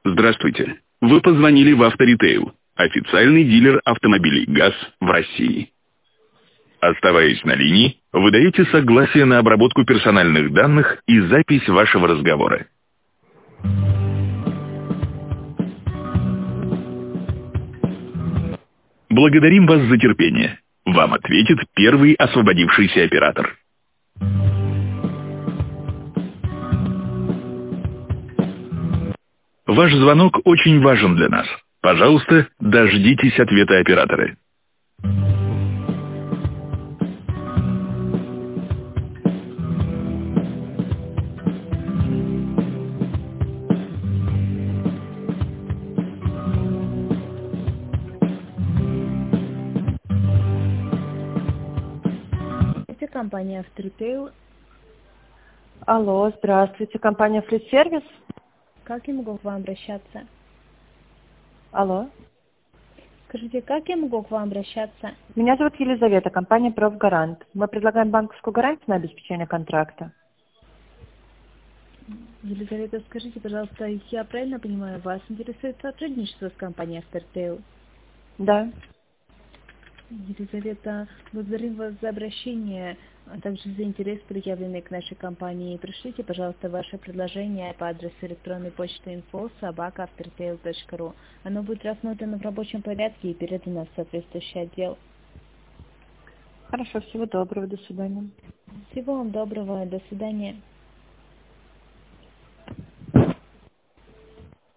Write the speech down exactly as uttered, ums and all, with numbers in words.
Здравствуйте. Вы позвонили в Авторитейл, официальный дилер автомобилей ГАЗ в России. Оставаясь на линии, вы даете согласие на обработку персональных данных и запись вашего разговора. Благодарим вас за терпение. Вам ответит первый освободившийся оператор. Ваш звонок очень важен для нас. Пожалуйста, дождитесь ответа оператора. Это компания Авторитейл. Алло, здравствуйте, компания Fleet Service. Как я могу к вам обращаться? Алло. Скажите, как я могу к вам обращаться? Меня зовут Елизавета, компания Профгарант. Мы предлагаем банковскую гарантию на обеспечение контракта. Елизавета, скажите, пожалуйста, я правильно понимаю, вас интересует сотрудничество с компанией Авторитейл? Да. Елизавета, благодарим вас за обращение, а также за интерес, проявленный к нашей компании. Пришлите, пожалуйста, ваше предложение по адресу электронной почты инфо собака авторитейл точка ру. Оно будет рассмотрено в рабочем порядке и передано в соответствующий отдел. Хорошо, всего доброго, до свидания. Всего вам доброго, до свидания.